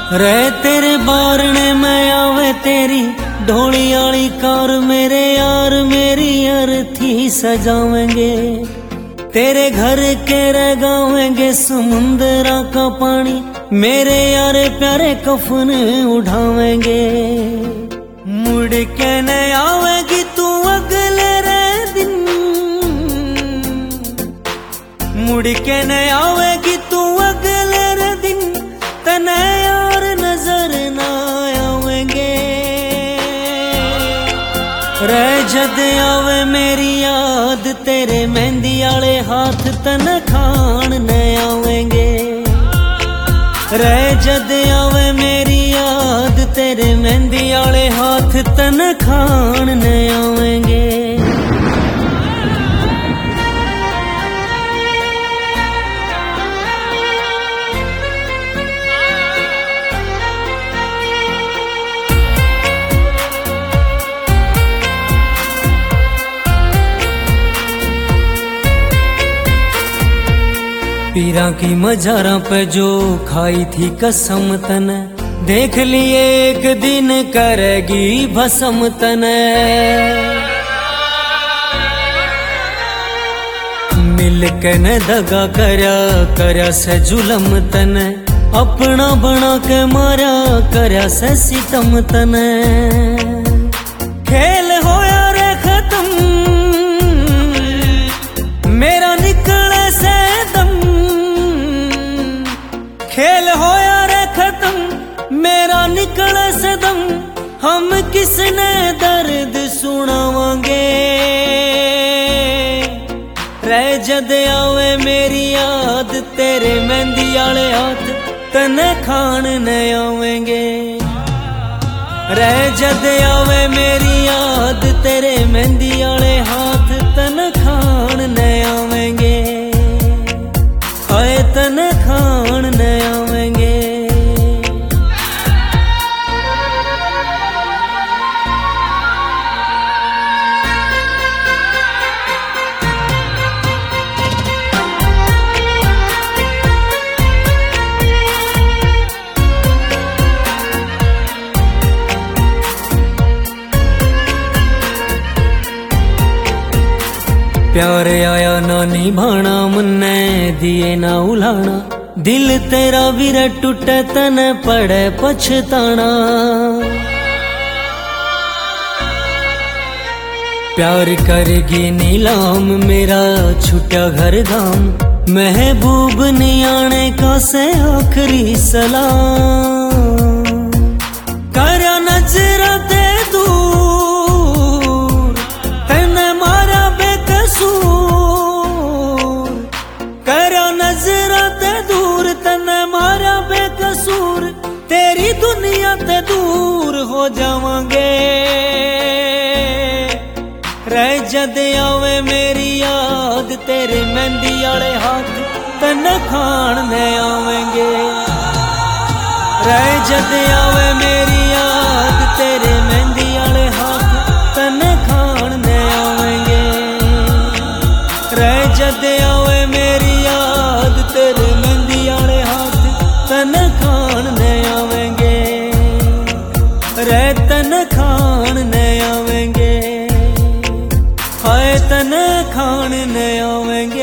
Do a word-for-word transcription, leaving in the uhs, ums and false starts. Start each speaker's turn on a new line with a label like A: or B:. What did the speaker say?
A: रे तेरे बारने में आवे तेरी ढोली आली कार, मेरे यार मेरी अर्थी सजावेंगे। तेरे घर के रगावेंगे समुंदरा का पानी, मेरे यारे प्यारे कफन उठावेंगे। मुड़ के न आवेगी तू अगले रे दिन, मुड़ के न आवेगी तू अगले रे दिन, तने यार नजर ना आवेंगे। रे जद आवे मेरी याद तेरे मेहंदी आले हाथ, तन खान न आवेंगे। रे जद आवे मेरी याद तेरे मेहंदी आले हाथ, तन खान न आवेंगे। पीरा की मजारा पे जो खाई थी कसम तने, देख लिए एक दिन करेगी भस्म तने। मिल के न दगा करया करया से जुलम तने, अपना बना के मारा करया से सितम तने। खेल होया रे खत्म मेरा निकले से दम, खेल होया रे खत्म मेरा निकले से दम। हम किसने दर्द सुनावांगे। रे जद आवे मेरी याद तेरे मेहंदी आले हाथ, तने खान न आवेंगे। रे जद आवे मेरी याद तेरे मेहंदी आले हाथ, तने खान न आवेंगे। हाय तने खान न आवेंगे। प्यार आया ना निभाना, मुन्ने दिए ना उलाना, दिल तेरा वीर टूटे तने पड़े पछताना। प्यार करेगी नीलाम मेरा छुटा घर गाम, महबूब नहीं आने का से आखिरी सलाम। करा नजरा दे दूर तने मारा बेकसूर, करा नजरा ते दूर तने मारा बेकसूर। तेरी दुनिया ते दूर हो जावांगे। रे जद आवे मेरी याद तेरे मेहंदी आले हाथ, तने खान न आवेंगे। रे जद आवे मेरी याद तेरे मेहंदी आले हाथ, तने खान न आवेंगे। रे जद आवे मेरी याद तेरे मेहंदी आले हाथ, तने खान न आवेंगे। रे तने खान न आवेंगे। हाय तने खान न आवेंगे।